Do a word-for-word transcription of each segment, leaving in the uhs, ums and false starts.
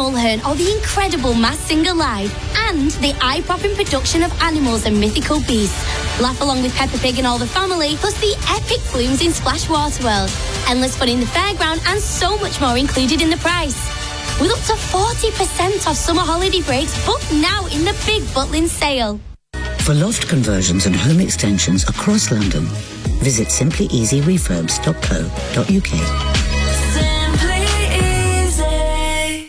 Mulhern or the incredible Masked Singer Live and the eye-popping production of animals and mythical beasts. Laugh along with Peppa Pig and all the family, plus the epic flumes in Splash Water World. Endless fun in the fairground and so much more included in the price. With up to forty percent off summer holiday breaks, book now in the Big Butlin sale. For loft conversions and home extensions across London, visit simply easy refurbs dot co dot uk. Simply Easy.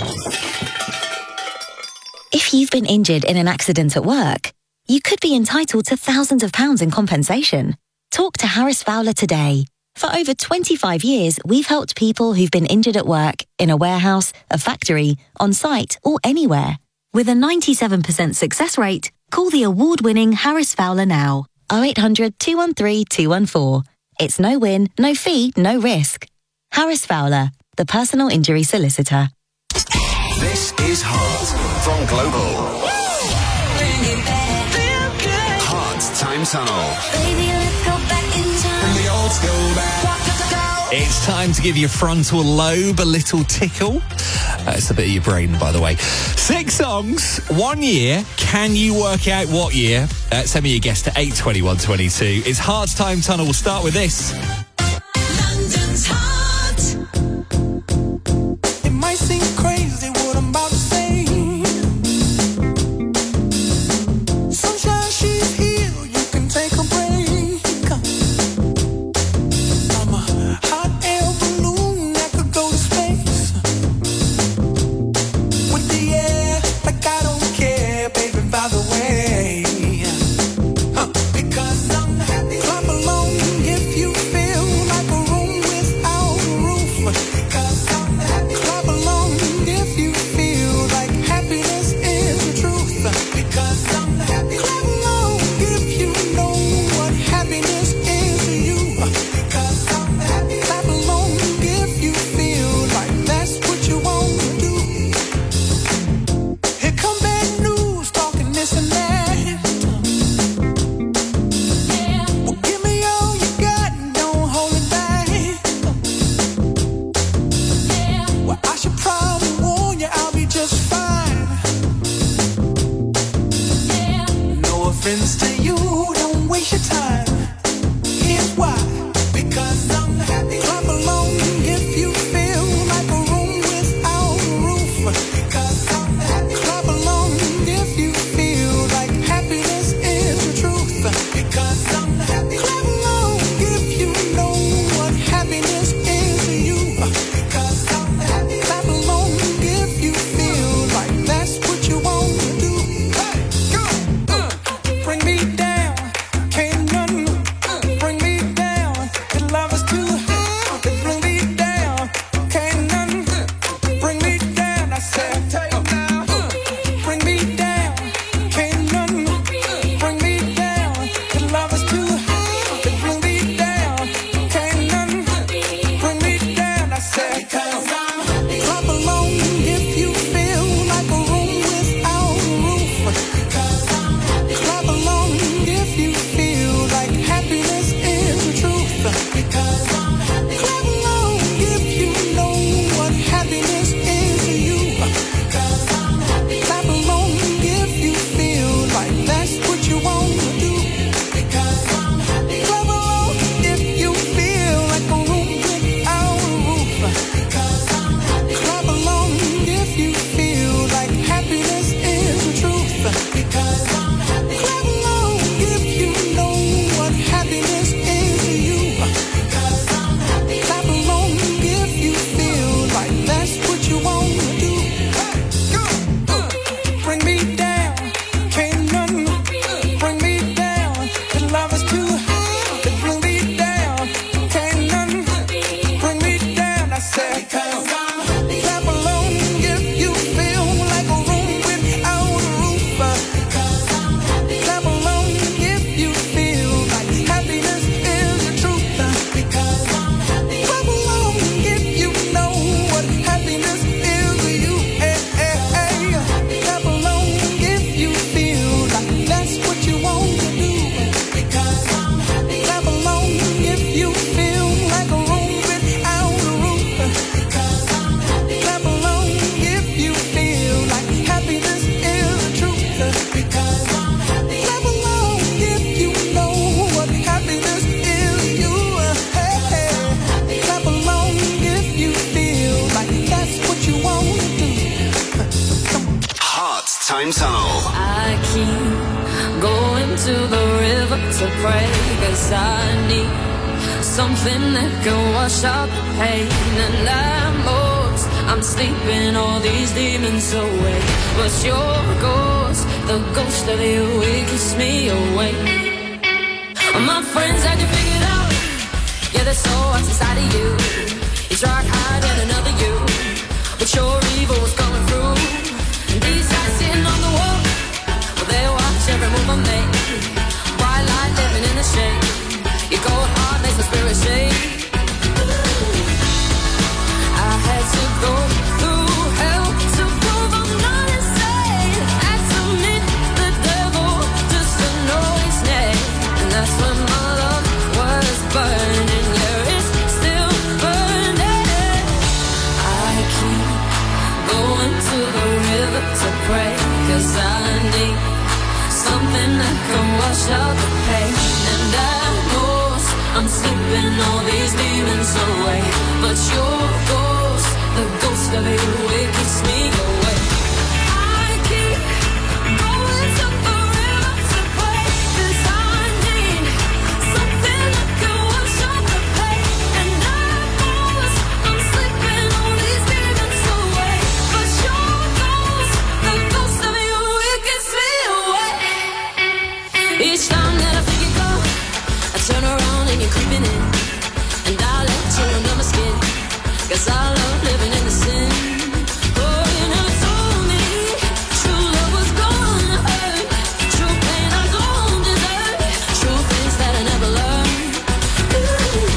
If you've been injured in an accident at work, you could be entitled to thousands of pounds in compensation. Talk to Harris Fowler today. For over twenty-five years, we've helped people who've been injured at work, in a warehouse, a factory, on site, or anywhere. With a ninety-seven percent success rate, call the award-winning Harris Fowler now. oh eight hundred, two one three, two one four. It's no win, no fee, no risk. Harris Fowler, the personal injury solicitor. This is Heart from Global. Heart Time Tunnel. Baby, let's go back in time. The old school back. It's time to give your frontal lobe a little tickle. Uh, it's a bit of your brain, by the way. Six songs, one year. Can you work out what year? Uh, send me your guess to eight twenty-one twenty-two. It's Heart's Time Tunnel. We'll start with this. London's Heart. It might seem crazy what I'm about to say. Sunshine, she's here. You can take a break. I'm a hot air balloon that could go to space. With the air, like I don't care, baby, by the way. Huh. Because I'm happy. Clap along if you feel Time Tunnel. I keep going to the river to pray, 'cause I need something that can wash out the pain. And I'm most, I'm sleeping all these demons away, but your ghost, the ghost of you, it keeps me awake. My friends had you figured out, yeah, there's so much inside of you. You tried hiding another you, but your evil was coming through. And these guys sitting on the wall, well, they watch every move I make. Bright light living in the shade, your cold heart makes my spirit shake. I had to go through hell to prove I'm not insane. Had to meet the devil just to know his name. And that's when my love was burning, yeah, it's still burning. I keep going to the river to pray, 'cause I need something that can wash out the pain. And I know I'm sleeping all these demons away, but your ghost, the ghost of you, it keeps me awake. I keep going to the river to pray, 'cause I need something that can wash out the pain. And I know I'm sleeping all these demons away, but your ghost, the ghost of you, it keeps me awake. Each time that I feel you go, I turn around and you're creeping in, and I let you under my skin, 'cause I love living in the sin. Oh, you never told me true love was gonna hurt, true pain I don't deserve, true things that I never learned. Ooh.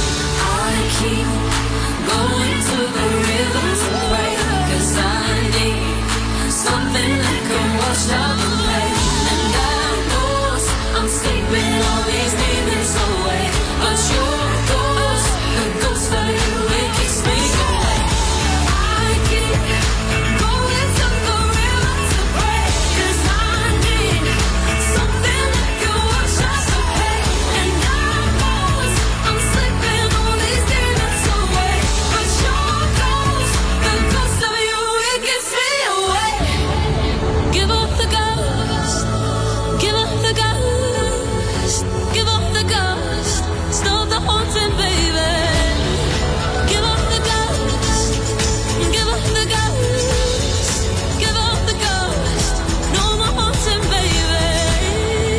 I keep going to the river to pray, 'cause I need something that can wash out the pain. And I know I'm sleeping all these demons away, but your ghost, the ghost of you, it keeps me awake. I keep going to the river to pray, 'cause I need something that can wash out the pain. And I know I'm sleeping all these demons away, but your ghost, the ghost of you, it keeps me awake. Give up the ghost, give up the ghost, give up the ghost, stop the haunting, baby. Give up the ghost, give up the ghost, give up the ghost, no more haunting, baby.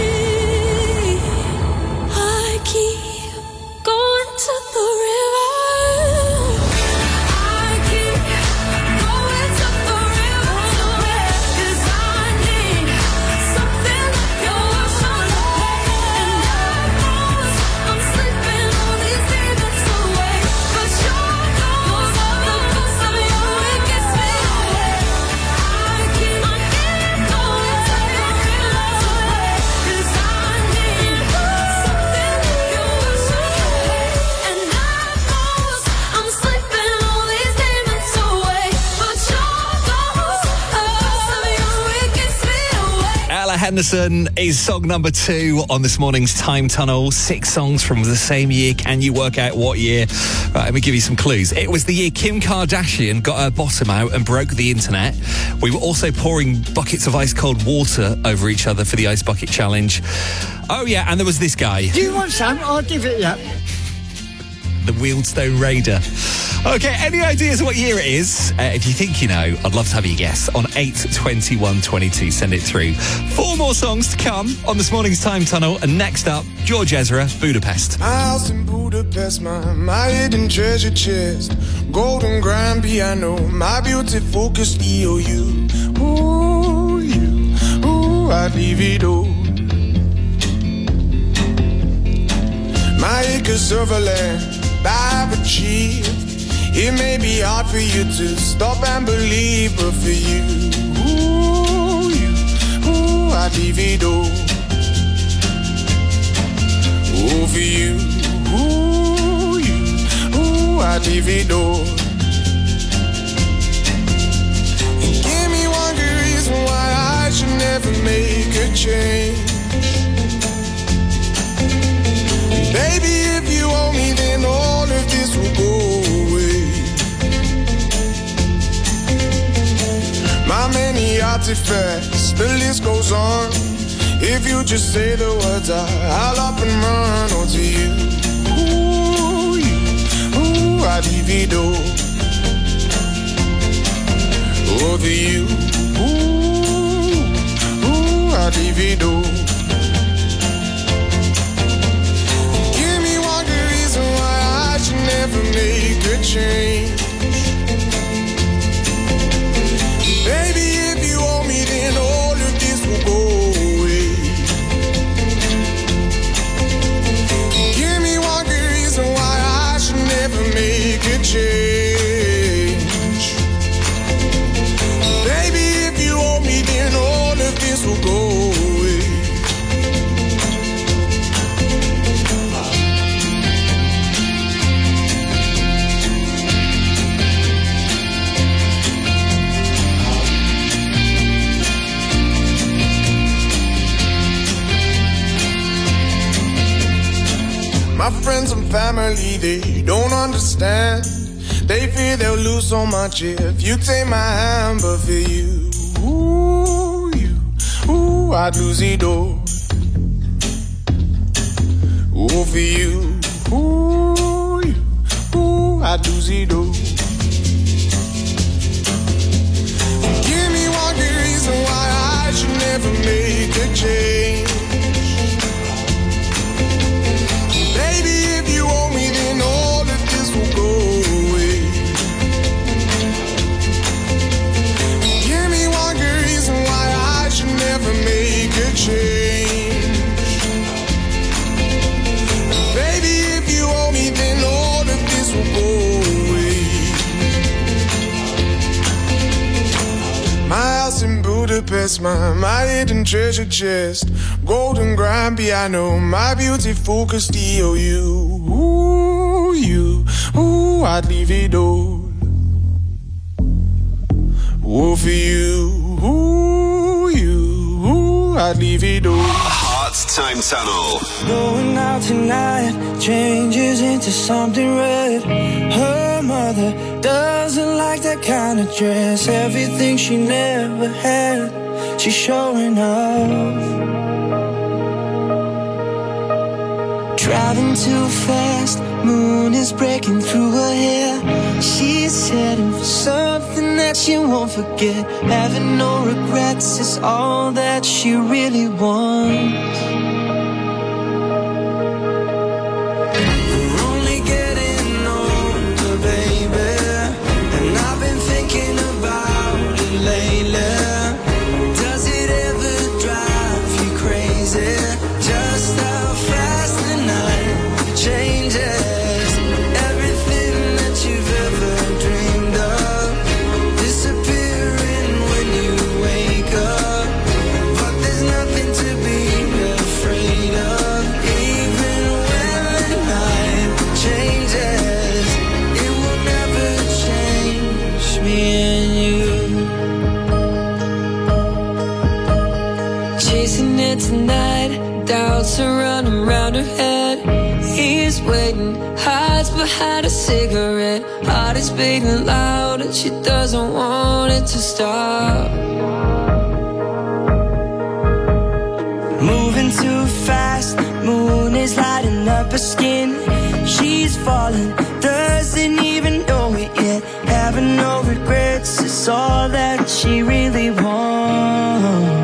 I keep going to the river. I keep going to the river to pray, 'cause I need something that can wash out the pain. And I know I'm sleeping all these demons away, but your ghost, the ghost of you, it gets me awake. I keep going to the river to pray, 'cause I need something that can wash out the pain. And I know I'm sleeping all these demons away, but your ghost, the ghost of you, it gets me awake. Ella Henderson is song number two on this morning's Time Tunnel. Six songs from the same year. Can you work out what year? Right, let me give you some clues. It was the year Kim Kardashian got her bottom out and broke the internet. We were also pouring buckets of ice cold water over each other for the Ice Bucket Challenge. Oh yeah, and there was this guy, Do you want some? I'll give it you. the Wealdstone Raider. Okay, any ideas what year it is? Uh, if you think you know, I'd love to have your guess on eight twenty-one twenty-two. Send it through. Four more songs to come on this morning's Time Tunnel. And next up, George Ezra, Budapest. My house in Budapest, my, my hidden treasure chest, golden grand piano, my beauty focused E O U. Ooh, you, ooh, I'd leave it all. My acres of land I've achieved. It may be hard for you to stop and believe, but for you, ooh, you, ooh, I'd leave it all. Ooh, for you, ooh, you, ooh, I'd leave it all. And give me one good reason why I should never make a change. Baby, if you owe me, then all of this will go away. My many artifacts, the list goes on. If you just say the words, I, I'll up and run. Oh, to you, ooh, you, ooh, I divido. Oh, to you, ooh, ooh, I divido. Give me one good reason why I should never make a change. Baby, if you owe me, then all of this will go away. Give me one good reason why I should never make a change. Baby, if you owe me, then all of this will go away. My friends and family, they don't understand. They fear they'll lose so much if you take my hand. But for you, ooh, you, ooh, I'd lose it all. Ooh, for you, ooh, you, ooh, I'd lose it all. Give me one good reason why I should never make a change. Baby, if you owe me, then all of this will go away. Give me one good reason why I should never make a change. Baby, if you owe me, then all of this will go away. My house in Budapest, my, my hidden treasure chest, golden grand piano, my beautiful Castillo. You, ooh, you, ooh, I'd leave it all. Ooh, for you, ooh, you, ooh, I'd leave it all. Heart Time Tunnel. Going out tonight changes into something red. Her mother doesn't like that kind of dress. Everything she never had, she's showing off. Driving too fast, moon is breaking through her hair. She's heading for something that she won't forget. Having no regrets is all that she really wants. We're only getting older, baby, and I've been thinking about it lately. Does it ever drive you crazy? Just how fast the night changes. Everything that you've ever dreamed of disappearing when you wake up. But there's nothing to be afraid of. Even when the night changes, it will never change me and you. Chasing it tonight, doubts are running round her head. He's waiting, hides behind a cigarette. Heart is beating loud and she doesn't want it to stop. Moving too fast, moon is lighting up her skin. She's falling, doesn't even know it yet. Having no regrets is all that she really wants.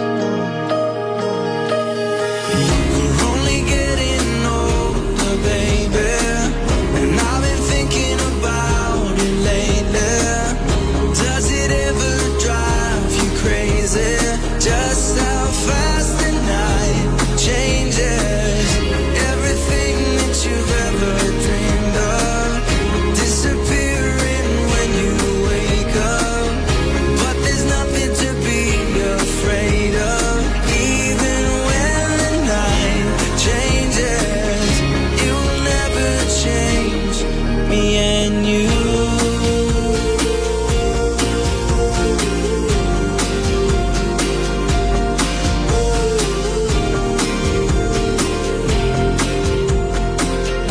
Just how fast the night changes. Everything that you've ever dreamed of disappearing when you wake up. But there's nothing to be afraid of. Even when the night changes, it will never change me and you.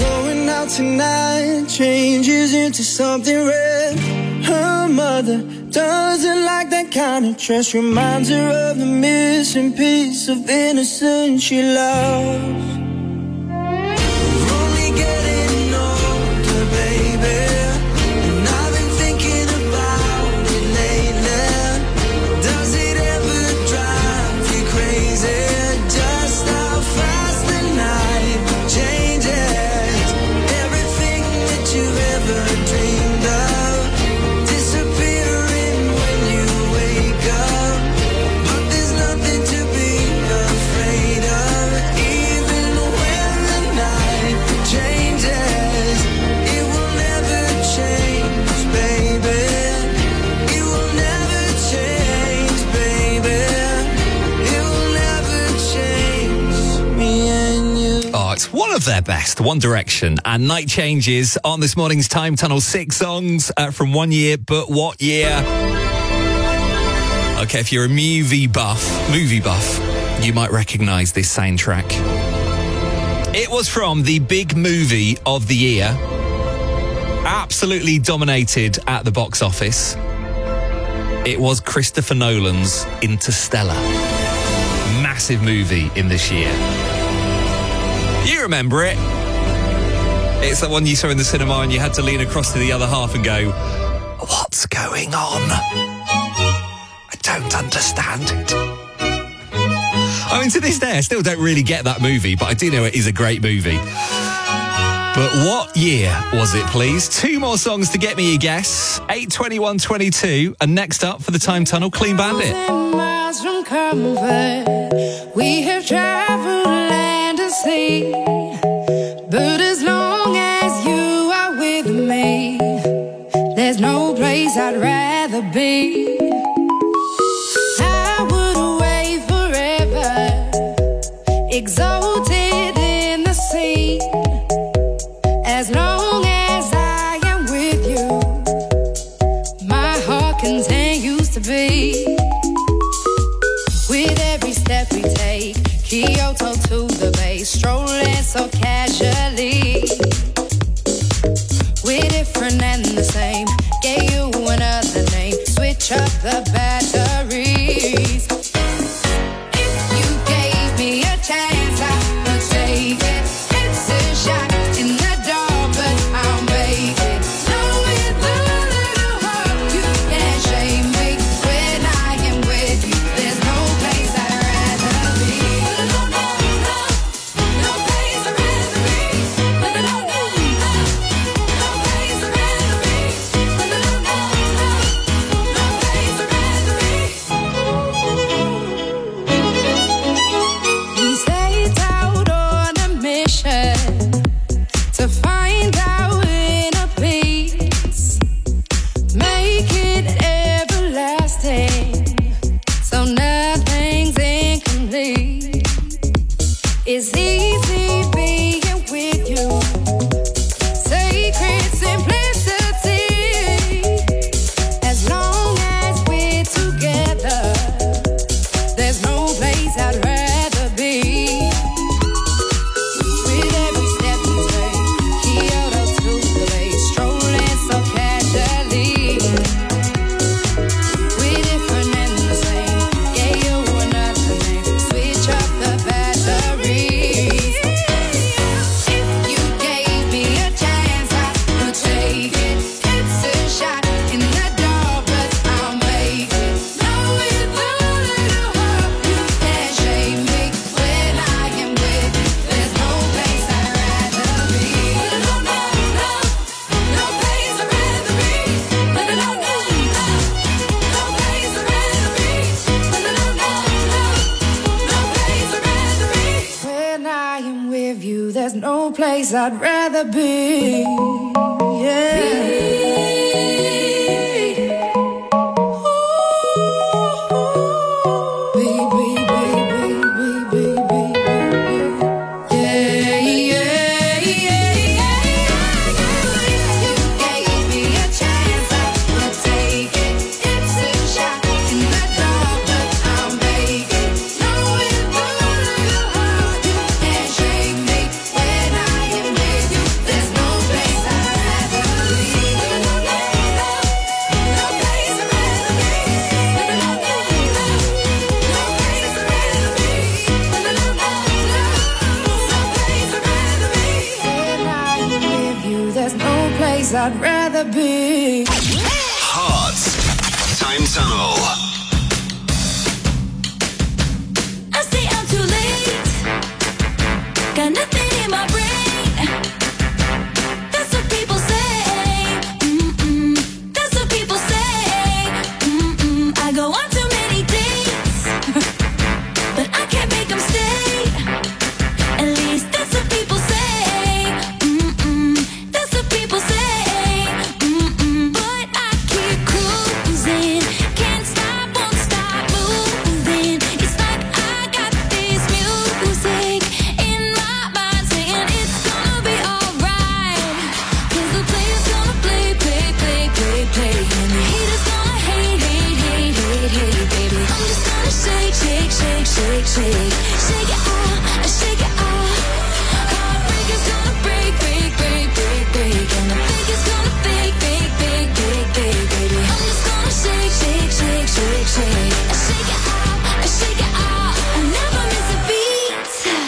Tonight changes into something red. Her mother Doesn't like that kind of trust. Reminds her of the missing piece of innocence she loves. We're only getting older, baby, and I've been thinking about it lately. Does it ever drive you crazy? Just how fast the night changes. Everything that you ever dreamed of disappearing when you wake up. But there's nothing to be afraid of. Even when the night changes, it will never change, baby. It will never change, baby. It will never change me and you. Oh, it's one of their best, One Direction, and Night Changes on this morning's Time Tunnel. Six songs uh, from one year, but what year? Okay, if you're a movie buff, movie buff, you might recognise this soundtrack. It was from the big movie of the year. Absolutely dominated at the box office. It was Christopher Nolan's Interstellar. Massive movie in this year. You remember it. It's the one you saw in the cinema and you had to lean across to the other half and go, what's going on? I don't understand it. I mean, to this day, I still don't really get that movie, but I do know it is a great movie. But what year was it, please? Two more songs to get me your guess. eight twenty-one twenty-two. And next up for the Time Tunnel, Clean Bandit. Miles from comfort, we have traveled land and sea. But as long as you are with me, there's no place I'd rather be. I would wait forever, exalted in the sea. As long as I am with you, my heart continues to beat. With every step we take, Kyoto to the bay, strolling so casually. We're different and the same, gave you another name, switch up the batteries. If you gave me a chance, I would take it. It's a shot in the dark, but I'll make it. Knowing the little heart, you can't shame me. When I am with you, there's no place I'd rather be. No, no, no, no place I'd rather be. No, no, no, no, no place I'd rather be. No, no, no, no, no place I'd rather be. We set out on a mission to find our inner peace, make it everlasting, so nothing's incomplete. It's easy being with you, sacred simplicity. As long as we're together, there's no place I'd rather be. With every step we take, Kyoto to the bay, strolling so casually. We're different and the same, gave you another name, switch up the batteries. If you gave me a chance, I would take it. It's a shot in the dark, but I'll make it. Knowing the little heart, you can't shame me. When I am with you, there's no place I'd rather be. No, no, no, no place I'd rather be. No, no, no, no, no place I'd rather be. No, no, no, no, no place I'd rather be. When I am with you, there's no place I'd rather be. Yeah. Baby, baby, baby, baby, yeah, yeah, yeah, yeah. You gave me a chance, I would take it. It's a shot in the dark, but I'll make it. Knowing the little heart, you can't shake me. When I am with you, there's no place I'd rather be. I'd rather be. Hot Time Tunnel. I stay out too late. Got nothing in my brain. That's what people say. Mm-mm. That's what people say. Mm-mm. I go on too many dates, but I can't make them stay. At least that's what people say. Mm-mm. That's what people say. Mm-mm. But I keep cruising. Can't stop, won't stop moving. It's like I got this music in my mind saying it's gonna be alright. 'Cause the player's gonna play, play, play, play, play. And the haters gonna hate, hate, hate, hate, hate, baby. I'm just gonna shake, shake, shake, shake, shake. Shake it out, shake it out. Heartbreaker's gonna break, break, break, break, break. And the faker's gonna fake, fake, fake, fake, fake, baby. I'm just gonna shake, shake, shake, shake, shake. I shake it out, I shake it out. I never miss a beat.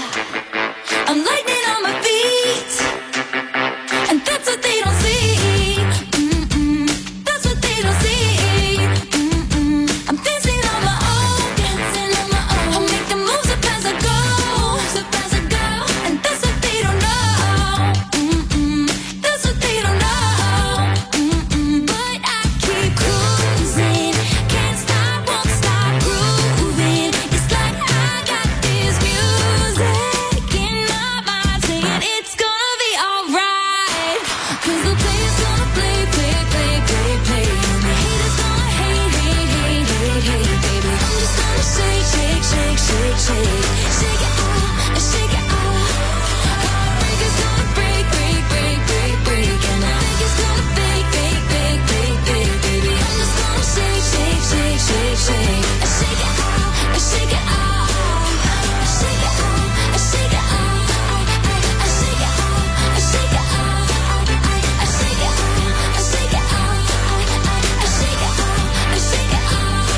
I'm lightning on my feet, and that's what they don't see. Mm-mm. That's what they don't see. Mm-mm. I'm dancing on my own, dancing on my own. I'll make the moves up as I go, up as I go, and that's what they don't know. Mm-mm. That's what they don't know. Mm-mm. But I keep cruising, can't stop, won't stop grooving. It's like I got this music in my mind saying it's gonna be alright. 'Cause the player's gonna play, play, play, play, play. And the haters gonna hate, hate, hate, hate, hate, baby. I'm just gonna shake, shake, shake, shake, shake. Shake it out, shake it out. Heartbreaker's gonna break, break, break, break, break. And the faker's gonna fake, fake, fake, fake, fake, baby. I'm just gonna shake, shake, shake, shake, shake. I shake it out, I shake it out. I shake it out, I shake it out. I shake it out, I shake it out. I shake it out, I shake it out. I shake it out, I shake it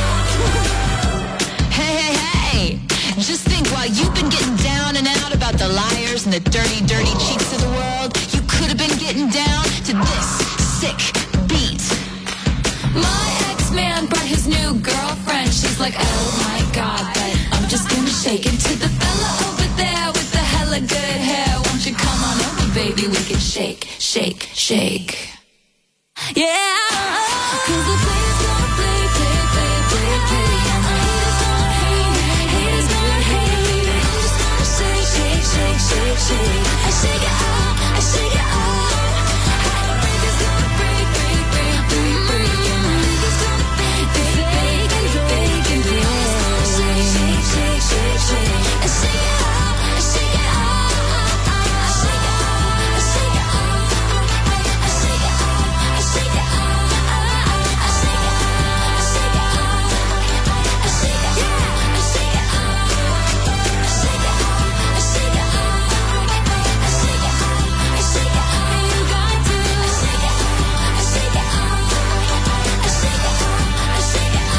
out. Hey, hey, hey! Just think, while you've been getting down and out about the liars and the dirty, dirty cheats of the world, you could have been getting down to this sick beat. My ex-man brought his new girlfriend. She's like, oh my god, but I'm just gonna shake it to the fella over there with the hella good hair. Won't you come on over, baby? We can shake, shake, shake. Yeah. 'Cause the player's gonna play, play, play, play, play. And the haters gonna hate, haters gonna hate. I'm just gonna shake, shake, shake, shake, shake. I shake it out, I shake it out. Heartbreaker's gonna break, break, break, break, break. And the haters gonna fake, fake, fake, fake, fake, and fake. I'm just gonna shake, shake, shake, shake, shake. I shake it out, I shake it out. I shake it out, I shake it out. I shake it out, I shake it out. I shake it out, I shake it out. I shake it out, I shake it out. I shake it out, I shake it out. I shake it out, I shake it out. You got to. I shake it out, I shake it out. I shake it out, I shake it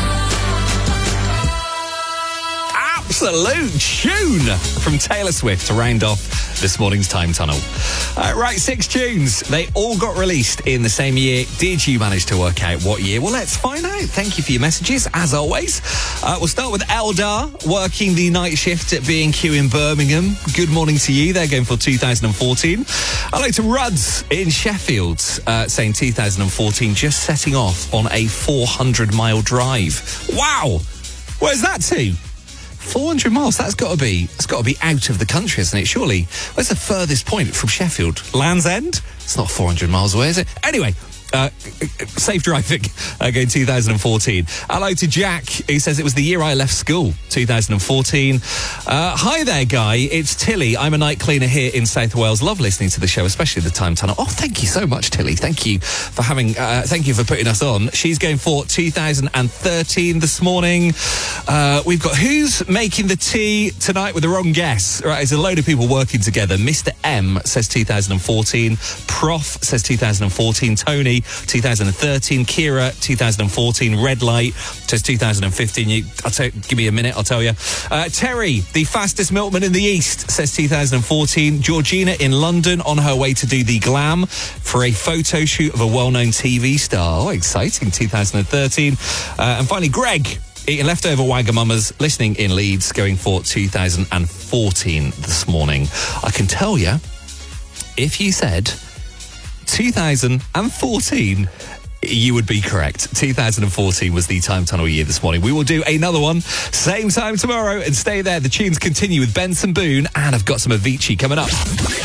out. Absolute tune from Taylor Swift to round off this morning's Time Tunnel. Uh, right, six tunes. They all got released in the same year. Did you manage to work out what year? Well, let's find out. Thank you for your messages, as always. Uh, we'll start with Eldar, working the night shift at B and Q in Birmingham. Good morning to you. They're going for two thousand fourteen. Hello to Ruds in Sheffield, uh, saying two thousand fourteen, just setting off on a four hundred mile drive. Wow! Where's that to? four hundred miles, that's got to be, it's got to be out of the country, isn't it? Surely. Where's the furthest point from Sheffield? Land's End? It's not four hundred miles away, is it? Anyway, uh, safe driving, again, two thousand fourteen. Hello to Jack, he says it was the year I left school, two thousand fourteen. Uh, hi there, Guy, it's Tilly. I'm a night cleaner here in South Wales. Love listening to the show, especially the Time Tunnel. Oh, thank you so much, Tilly. Thank you for having, uh, thank you for putting us on. She's going for two thousand thirteen this morning. Uh, we've got who's making the tea tonight with the wrong guess. Right, there's a load of people working together. Mister M says two thousand fourteen. Prof says two thousand fourteen. Tony, two thousand thirteen. Kira, two thousand fourteen. Red Light says two thousand fifteen. You, I'll tell, give me a minute, I'll tell you. Uh, Terry, the fastest milkman in the East, says two thousand fourteen. Georgina in London on her way to do the glam for a photo shoot of a well-known T V star. Oh, exciting, two thousand thirteen. Uh, and finally, Greg, eating leftover Wagamamas, listening in Leeds, going for two thousand fourteen this morning. I can tell you, if you said two thousand fourteen, you would be correct. two thousand fourteen was the Time Tunnel year this morning. We will do another one, same time tomorrow, and stay there. The tunes continue with Benson Boone, and I've got some Avicii coming up.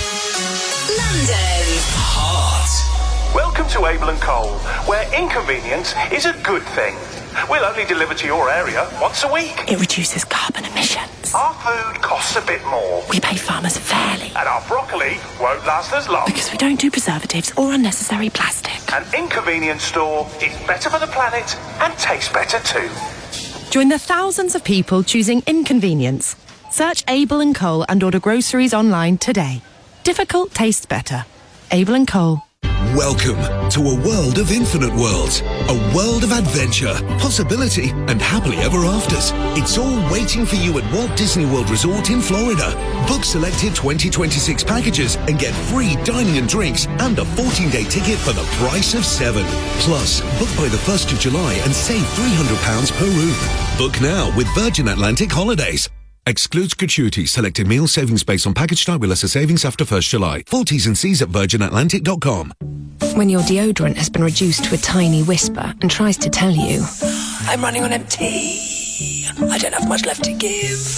London's Heart. Welcome to Abel and Cole, where inconvenience is a good thing. We'll only deliver to your area once a week. It reduces carbon emissions. Our food costs a bit more. We pay farmers fairly. And our broccoli won't last as long. Because we don't do preservatives or unnecessary plastic. An inconvenience store is better for the planet and tastes better too. Join the thousands of people choosing inconvenience. Search Abel and Cole and order groceries online today. Difficult tastes better. Abel and Cole. Welcome to a world of infinite worlds, a world of adventure, possibility, and happily ever afters. It's all waiting for you at Walt Disney World Resort in Florida. Book selected twenty twenty-six packages and get free dining and drinks and a fourteen-day ticket for the price of seven. Plus, book by the first of July and save three hundred pounds per room. Book now with Virgin Atlantic Holidays. Excludes gratuity. Selected meal savings based on package type with lesser savings after first July. Full T's and C's at virgin atlantic dot com. When your deodorant has been reduced to a tiny whisper and tries to tell you, I'm running on empty, I don't have much left to give.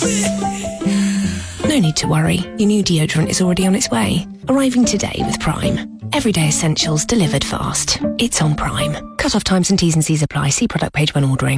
No need to worry. Your new deodorant is already on its way. Arriving today with Prime. Everyday essentials delivered fast. It's on Prime. Cut-off times and T's and C's apply. See product page when ordering.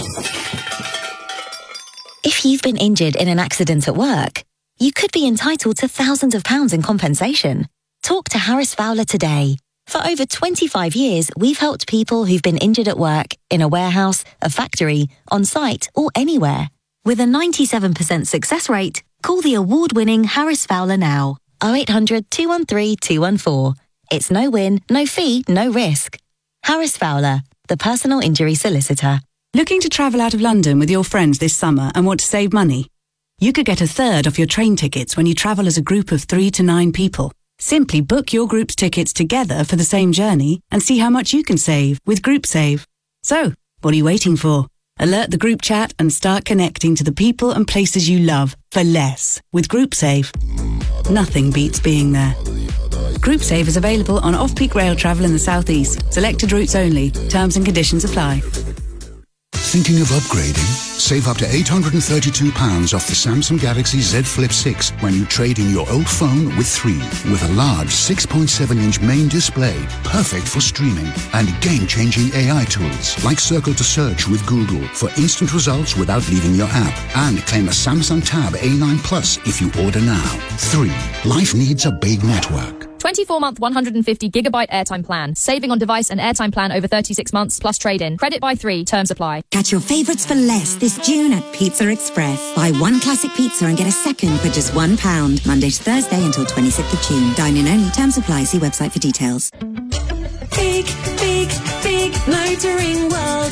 If you've been injured in an accident at work, you could be entitled to thousands of pounds in compensation. Talk to Harris Fowler today. For over twenty-five years, we've helped people who've been injured at work, in a warehouse, a factory, on site, or anywhere. With a ninety-seven percent success rate, call the award-winning Harris Fowler now. oh eight hundred, two one three, two one four. It's no win, no fee, no risk. Harris Fowler, the personal injury solicitor. Looking to travel out of London with your friends this summer and want to save money? You could get a third off your train tickets when you travel as a group of three to nine people. Simply book your group's tickets together for the same journey and see how much you can save with GroupSave. So, what are you waiting for? Alert the group chat and start connecting to the people and places you love for less with GroupSave. Nothing beats being there. GroupSave is available on off-peak rail travel in the southeast. Selected routes only. Terms and conditions apply. Thinking of upgrading? Save up to eight hundred thirty-two pounds off the Samsung Galaxy Z Flip six when you trade in your old phone with three. With a large six point seven inch main display, perfect for streaming, and game-changing A I tools like Circle to Search with Google for instant results without leaving your app. And claim a Samsung Tab A nine Plus if you order now. three. Life needs a big network. twenty-four month, one hundred fifty gigabyte airtime plan. Saving on device and airtime plan over thirty-six months plus trade-in. Credit by three. Terms apply. Catch your favourites for less this June at Pizza Express. Buy one classic pizza and get a second for just one pound. Monday to Thursday until twenty-sixth of June. Dine-in only. Terms apply. See website for details. Big, big, big motoring world.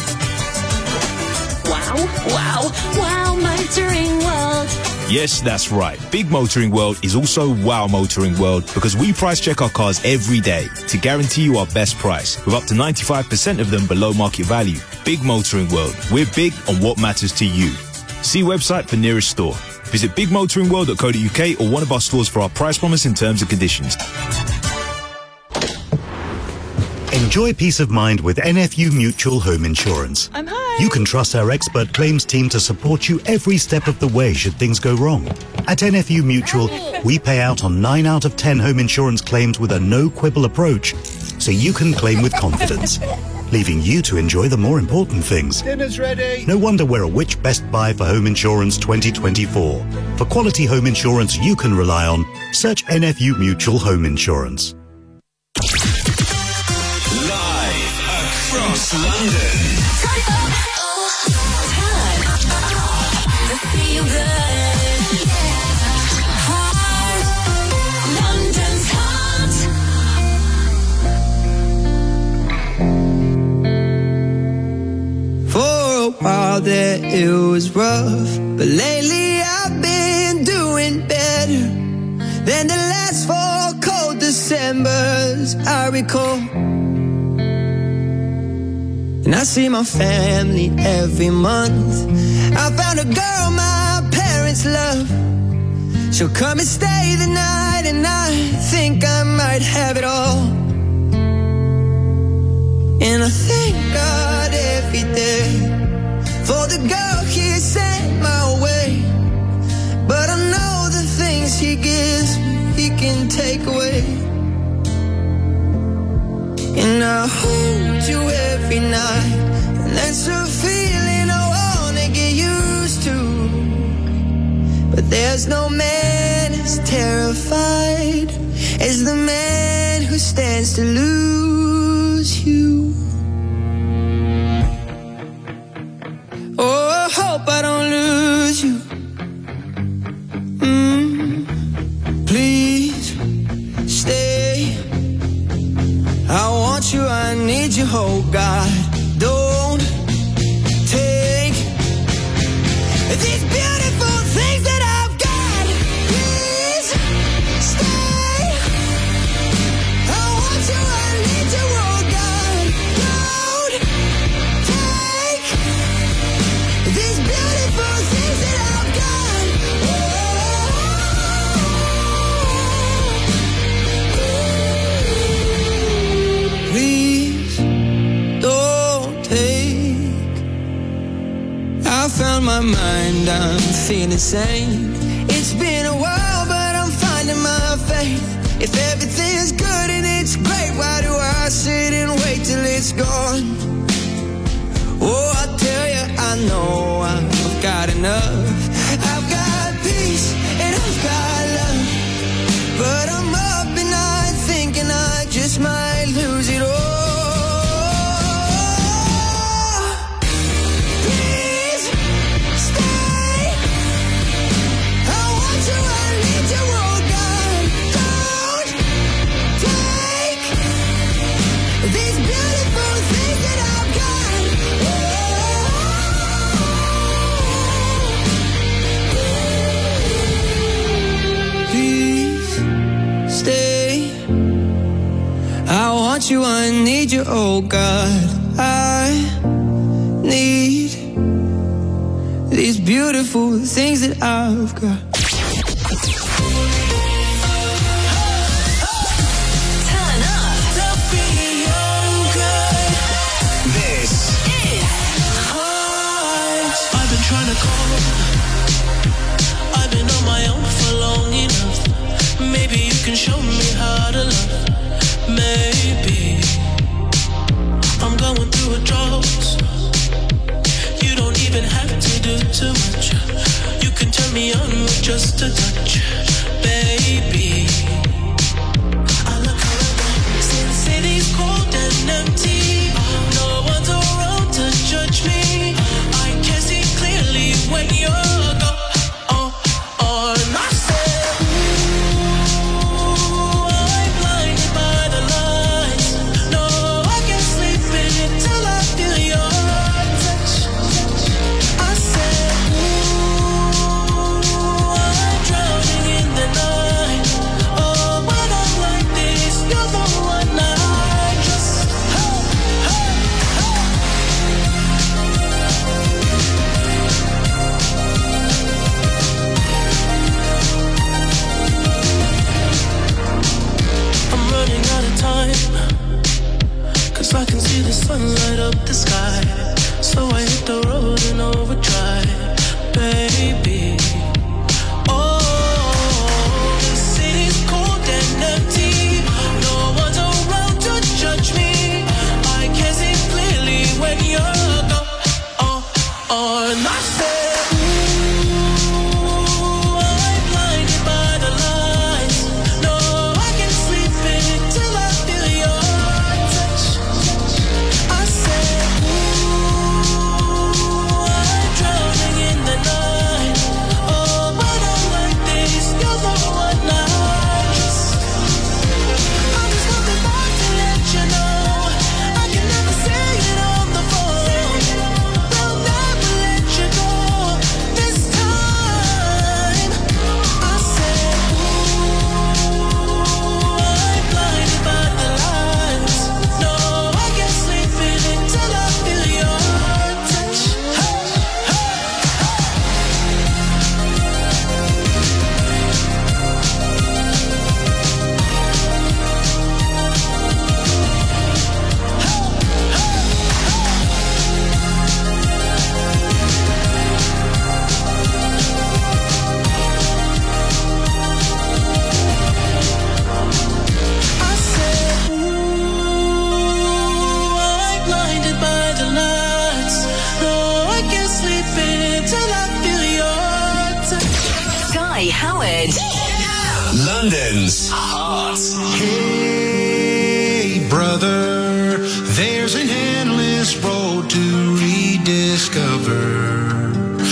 Wow, wow, wow motoring world. Yes, that's right. Big Motoring World is also Wow Motoring World because we price check our cars every day to guarantee you our best price with up to ninety-five percent of them below market value. Big Motoring World. We're big on what matters to you. See website for nearest store. Visit big motoring world dot co dot U K or one of our stores for our price promise and terms and conditions. Enjoy peace of mind with N F U Mutual Home Insurance. I'm home. You can trust our expert claims team to support you every step of the way should things go wrong. At N F U Mutual, we pay out on nine out of ten home insurance claims with a no-quibble approach, so you can claim with confidence, leaving you to enjoy the more important things. Dinner's ready. No wonder we're a Which Best Buy for Home Insurance twenty twenty-four. For quality home insurance you can rely on, search N F U Mutual Home Insurance. Live across London. Turn a while there it was rough, but lately I've been doing better than the last four cold Decembers I recall. And I see my family every month. I found a girl my parents love. She'll come and stay the night, and I think I might have it all. And I thank God every day for the girl He sent my way. But I know the things He gives me, He can take away. And I hold you every night, and that's a feeling I wanna get used to. But there's no man as terrified as the man who stands to lose you. Oh, I hope I don't lose you. Mm, please stay. I want you, I need you, oh God. Don't take these beautiful things that I've got. Please stay. I want you, I need you, oh God. Don't take these beautiful things that I've got. Please don't take. I found my mind, I'm feeling sane. It's been a while, but I'm finding my faith. If everything's good and it's great, why do I sit and wait till it's gone? Oh, I tell you, I know I've got enough. I've got peace and I've got love, but I'm up at night thinking I just might lose it all. Please stay. I want you, I need you, oh God. Don't take these beautiful things that I've got. Please stay. I want you, I need you, oh God. I need these beautiful things that I've got. Turn up. This is Heart. I've been trying to call. I've been on my own for long enough. Maybe you can show me how to love. Maybe I'm going through a drought. You don't even have to do too much. You can turn me on with just a touch, baby. I look around, since city's cold and empty, no one's around to judge me. I can see clearly when you're gone. Oh, oh, and I said, ooh, I'm blinded by the lights. No, I can't sleep until I feel your touch. I said, ooh, I'm drowning in the night. Oh, when I'm like this, you're the one I trust. Hey, hey, hey. I'm running out of time, 'cause I can see the sun light up the sky. So I hit the road in overdrive, baby. Oh, the city's cold and empty. No one's around to judge me. I can see clearly when you're gone. Oh, oh, and I said, ooh, I'm blinded by the lights. No, I can't sleep until I feel your touch. I said, ooh, I'm drowning in the night. Oh, when I'm like this, you're the one I trust. I just want the Lord to let you know I can never say it on the phone. Well, now Kai Howard. London's Heart. Hey, brother, there's an endless road to rediscover.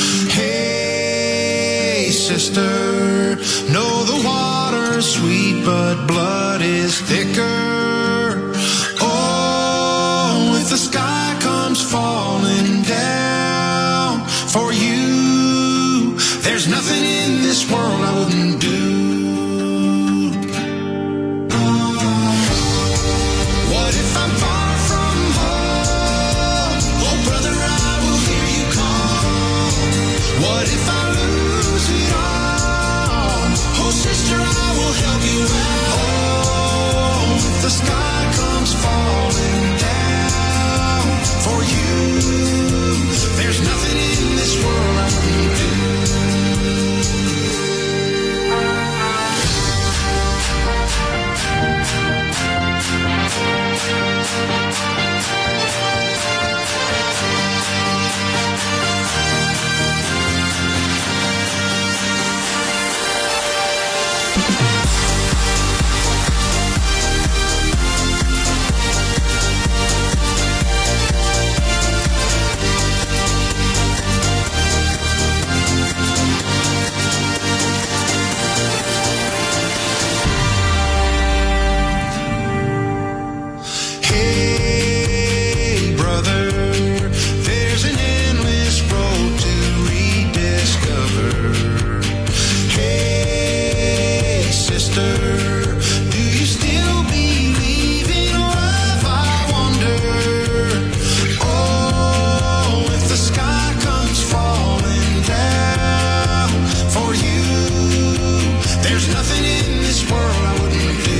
Hey, sister, know the water's sweet, but blood is thicker. Oh, if the sky comes falling down for you, there's nothing in this world I wouldn't do. What if I'm far from home? Oh, brother, I will hear you call. What if I lose it all? Oh, sister, I will help you out. Oh, if the sky comes falling down for you, there's nothing in this world I wouldn't do. Hey, brother, there's an endless road to rediscover. Hey, sister, do you still believe in love? I wonder. Oh, if the sky comes falling down for you, there's nothing in this world I wouldn't do.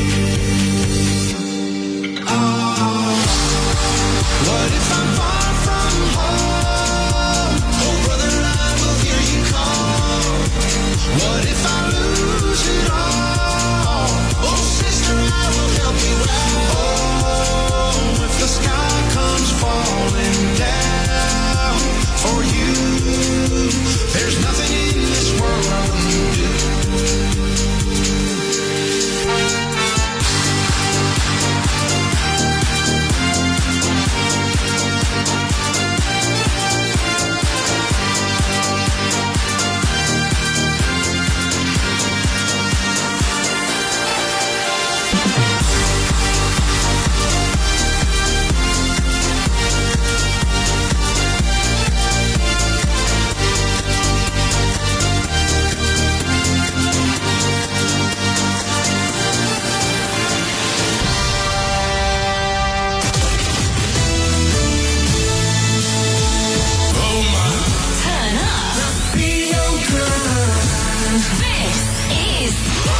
What if I'm far from home? Oh, brother, I will hear you call. What if I lose it all? Oh, sister, I will help you out. Oh, if the sky comes falling down for you, there's nothing in this world I wouldn't do. Turn up. This is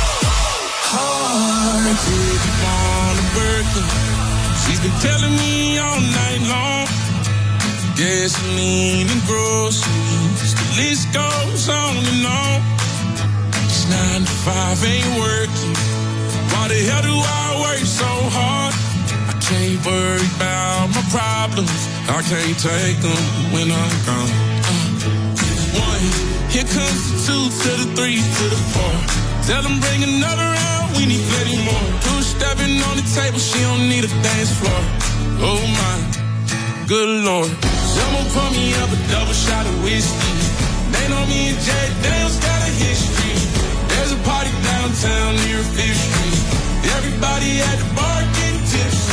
Hard to keep on a birthday. She's been telling me all night long. Gasoline and groceries, the list goes on and on. It's nine to five, ain't working. Why the hell do I work so hard? I can't worry about my problems. I can't take them when I'm gone. Uh, one, here comes the two to the three to the four. Tell them bring another round, we need plenty more. Two stepping on the table, she don't need a dance floor. Oh my, good lord. Someone pour me up a double shot of whiskey. They know me and Jay Daniels got a history. There's a party downtown near Fifth Street. Everybody at the bar getting tipsy.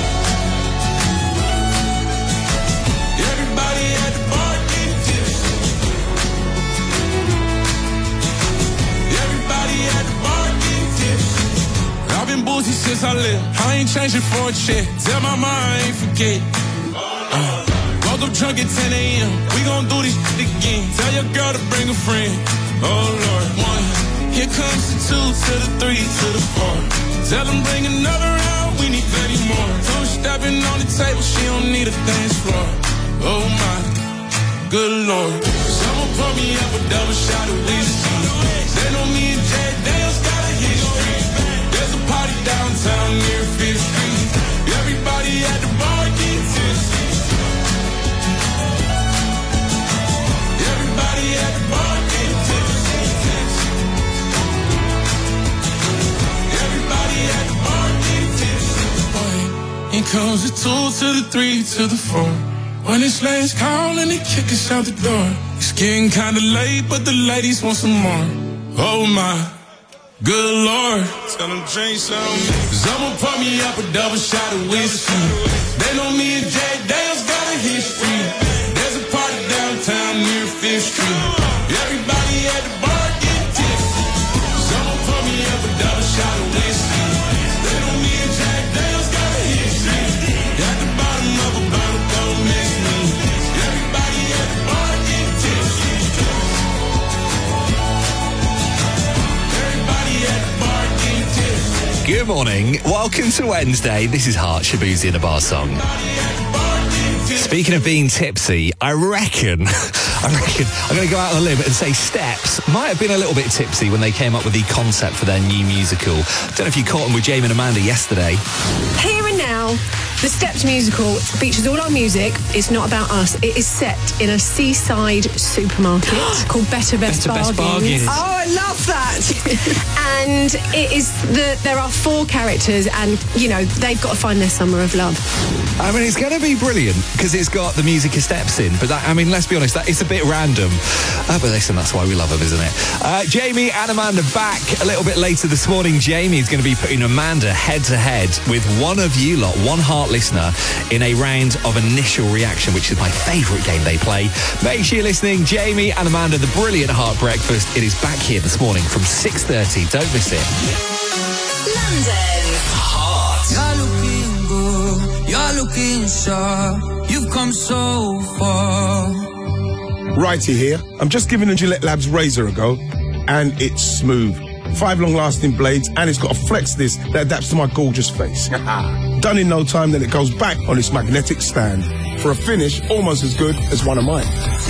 Everybody at the bar getting tipsy. Everybody at the bar getting tipsy. I've been boozy since I left. I ain't changing for a check. Tell my mom I ain't forget. Uh, woke up drunk at ten a.m. We gon' do this shit again. Tell your girl to bring a friend. Oh Lord, one. Here comes the two to the three to the four. Tell them bring another round. We need plenty more. Two stepping on the table. She don't need a dance floor. Oh my, good lord. Someone pour me up a double shot of whiskey. They know me and Jay Daniels got a history. There's a party downtown near Fifth Street. Everybody at the bar getting tipsy. Everybody at the bar getting tipsy. comes the two to the three to the four. When it's last call and they kick us out the door. It's getting kinda late, but the ladies want some more. Oh my, good lord. Tell them drink some. Cause I'ma pour me up a double shot of whiskey. They know me and Jack Daniels got a history. There's a party downtown near Fifth Street. Everybody at the bar getting tipsy. Cause I'ma pour me up a double shot of whiskey. They know me and Jack Daniels got a history. At the bottom of a bottle, don't miss me. Everybody at the bar getting tipsy. Everybody at the bar getting tipsy. Good morning. Welcome to Wednesday. This is Hart Shabuzi in a bar song. Speaking of being tipsy, I reckon, I reckon I'm going to go out on a limb and say Steps might have been a little bit tipsy when they came up with the concept for their new musical. Don't know if you caught them with Jamie and Amanda yesterday. Here and now, the Steps musical features all our music. It's not about us. It is set in a seaside supermarket called Better Best Better Best Bargains. Bargains. Oh, I love that. And it is the there are four characters, and you know they've got to find their summer of love. I mean, it's going to be brilliant because it's got the music of Steps in. But that, I mean, let's be honest, that is a bit random. Uh, but listen, that's why we love them, isn't it? Uh, Jamie and Amanda back a little bit later this morning. Jamie is going to be putting Amanda head to head with one of you lot, one Heart listener, in a round of initial reaction, which is my favourite game they play. Make sure you're listening. Jamie and Amanda, the brilliant Heart Breakfast. It is back here this morning from six thirty. Don't miss it. London. Heart. You're looking good. You're looking sharp. You've come so far. Righty here. I'm just giving the Gillette Labs razor a go, and it's smooth. Five long-lasting blades, and it's got a flex disc that adapts to my gorgeous face. Done in no time, then it goes back on its magnetic stand for a finish almost as good as one of mine.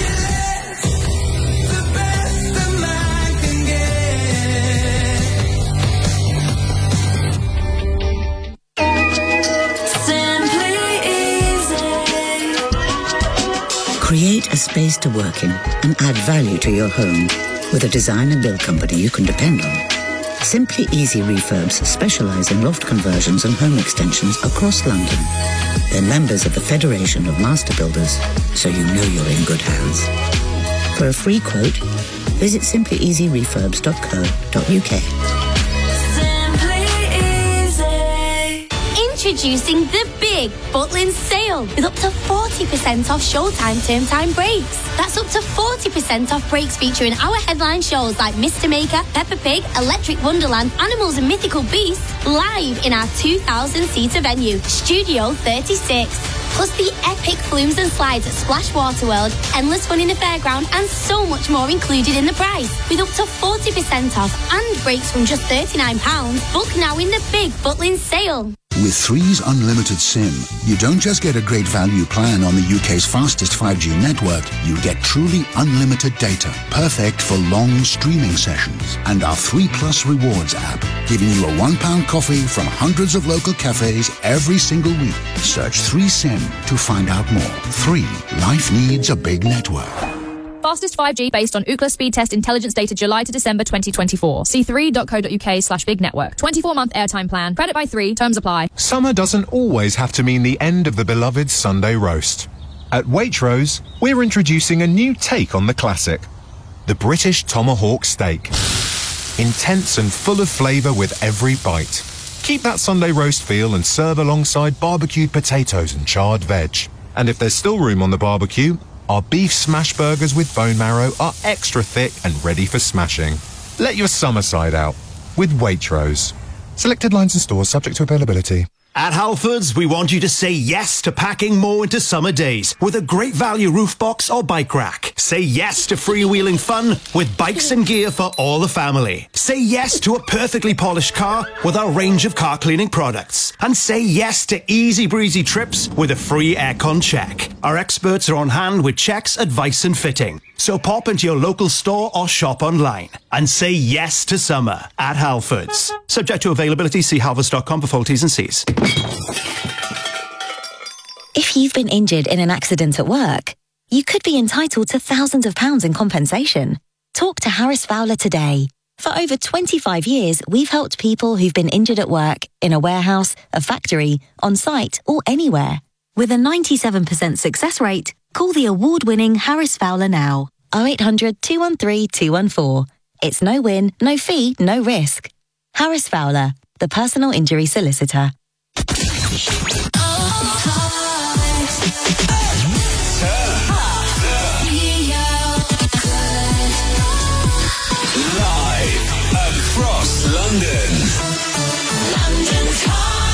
Create a space to work in and add value to your home with a design and build company you can depend on. Simply Easy Refurbs specialise in loft conversions and home extensions across London. They're members of the Federation of Master Builders, so you know you're in good hands. For a free quote, visit simply easy refurbs dot co dot uk. Introducing the big Butlins sale with up to forty percent off Showtime term time breaks. That's up to forty percent off breaks featuring our headline shows like Mister Maker, Peppa Pig, Electric Wonderland, Animals and Mythical Beasts, live in our two thousand seater venue, Studio thirty-six. Plus the epic flumes and slides at Splash Water World, endless fun in the fairground, and so much more included in the price. With up to forty percent off and breaks from just thirty-nine pounds, book now in the big Butlins sale. With Three's Unlimited SIM, you don't just get a great value plan on the U K's fastest five G network, you get truly unlimited data, perfect for long streaming sessions. And our three Plus Rewards app, giving you a one pound coffee from hundreds of local cafes every single week. Search three SIM to find out more. three. Life needs a big network. Fastest five G based on Ookla speed test intelligence data July to December twenty twenty-four. See three dot co dot uk slash big network. twenty-four month airtime plan. Credit by three. Terms apply. Summer doesn't always have to mean the end of the beloved Sunday roast. At Waitrose, we're introducing a new take on the classic. The British Tomahawk Steak. Intense and full of flavour with every bite. Keep that Sunday roast feel and serve alongside barbecued potatoes and charred veg. And if there's still room on the barbecue, our beef smash burgers with bone marrow are extra thick and ready for smashing. Let your summer side out with Waitrose. Selected lines and stores subject to availability. At Halfords, we want you to say yes to packing more into summer days with a great value roof box or bike rack. Say yes to freewheeling fun with bikes and gear for all the family. Say yes to a perfectly polished car with our range of car cleaning products. And say yes to easy breezy trips with a free aircon check. Our experts are on hand with checks, advice and fitting. So pop into your local store or shop online and say yes to summer at Halfords. Subject to availability, see halfords dot com for full T's and C's. If you've been injured in an accident at work, you could be entitled to thousands of pounds in compensation. Talk to Harris Fowler today. For over twenty-five years, we've helped people who've been injured at work, in a warehouse, a factory, on site, or anywhere. With a ninety-seven percent success rate, call the award-winning Harris Fowler now. oh eight hundred, two one three, two one four. It's no win, no fee, no risk. Harris Fowler, the personal injury solicitor. Live across London. London's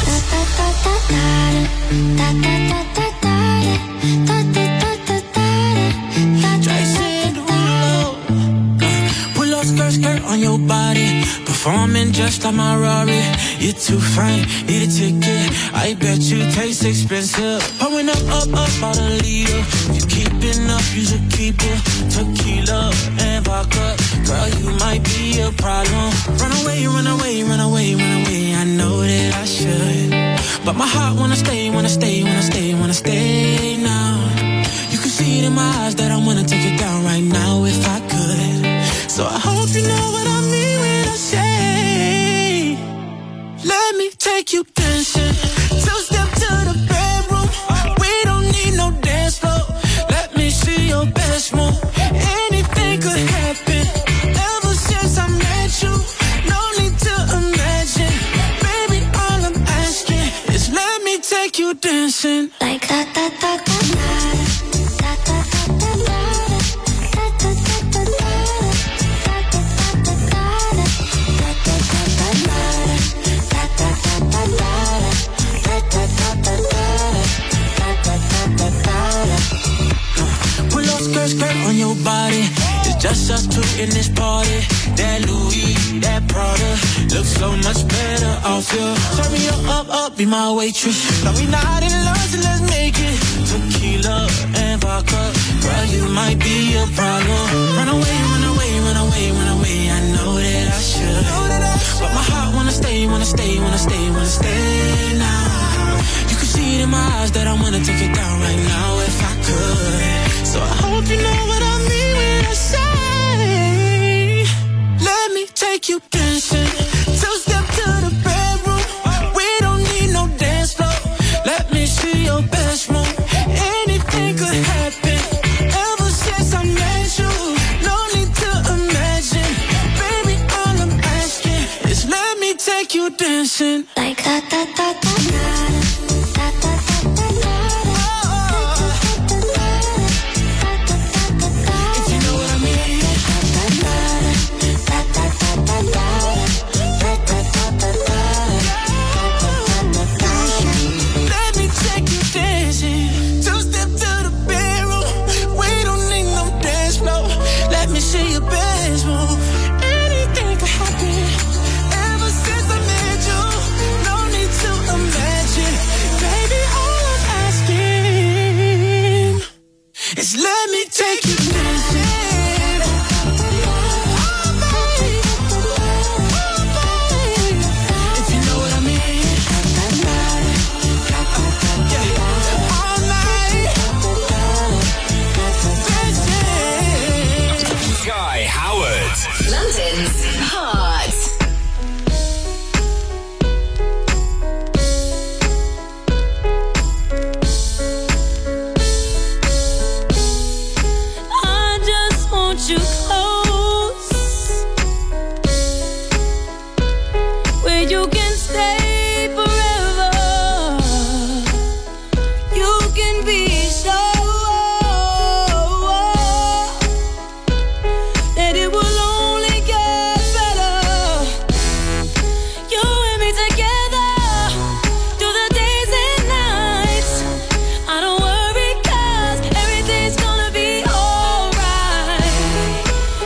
Jason Derulo. Pull up skirt, skirt on your body. Performing just like my Rari. You're too fine, need a ticket. I bet you taste expensive. Pouring up, up, up, about a liter. If you keeping up, you should keep it. Tequila and vodka. Girl, you might be a problem. Run away, run away, run away, run away. I know that I should, but my heart wanna stay, wanna stay, wanna stay, wanna stay now. You can see it in my eyes that I wanna take it down right now if I could. So I hope you know what I mean when I say, let me take you dancing. Two step to the bedroom. We don't need no dance floor. Let me see your best move. Anything could happen. Ever since I met you, no need to imagine. Baby, all I'm asking is let me take you dancing. Like that, that, that, that, that. Skirt, skirt on your body. It's just us two in this party. That Louis, that Prada looks so much better off you. Turn me up, up, up, be my waitress. No, we not in love, so let's make it. Tequila and vodka. Girl, you might be a problem. Run away, run away, run away, run away. I know that I should, but my heart wanna stay, wanna stay, wanna stay, wanna stay now. You can see it in my eyes that I wanna take it down right now if I could. So I hope you know what I mean when I say, let me take you dancing. Two step to the bedroom. We don't need no dance floor. Let me see your best move. Anything could happen. Ever since I met you, no need to imagine. Baby, all I'm asking is let me take you dancing. Like that, that, that, that, that. See your best move. Anything could happen. Ever since I met you, no need to imagine. Baby, all I'm asking is let me take you dancing. London's Heart. I just want you close, where you can stay forever. You can be sure that it will only get better. You and me together through the days and nights. I don't worry 'cause everything's gonna be alright.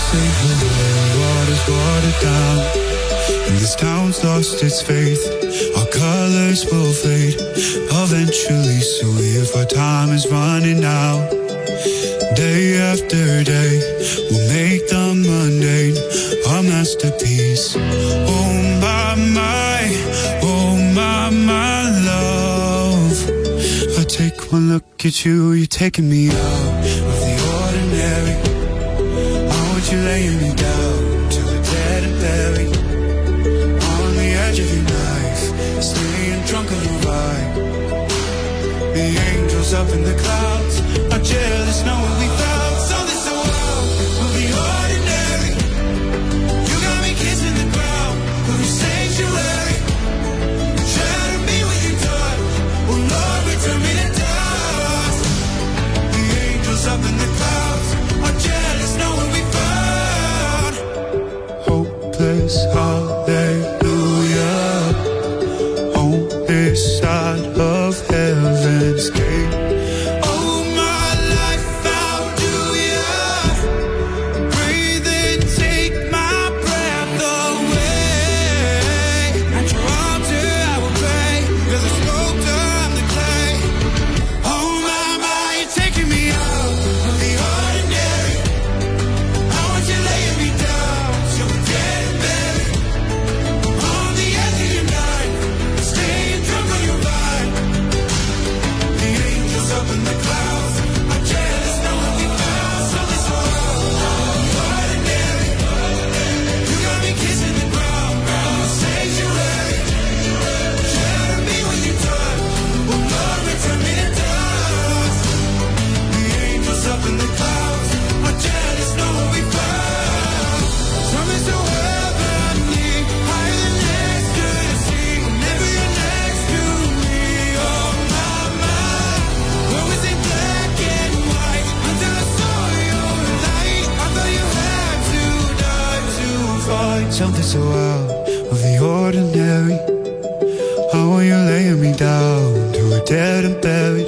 say hello, water's watered down, and this town's lost its faith. Our colors will fade eventually, so if our time is running out, day after day, we'll make the mundane our masterpiece. Oh my, my, oh my, my love. I take one look at you, you're taking me out of the ordinary. I want you laying me down till we're dead and buried. On the edge of your knife, staying drunk on your vibe. The angels up in the clouds are jealous knowing we found something so wild. We'll be ordinary. You got me kissing the ground, we'll be sanctuary. Shatter me when you touch, oh Lord, return me to dust. The angels up in the clouds are jealous knowing we found hopeless hallelujah on this side of heaven's gate. Something so out of the ordinary. How are you laying me down till we're dead and buried?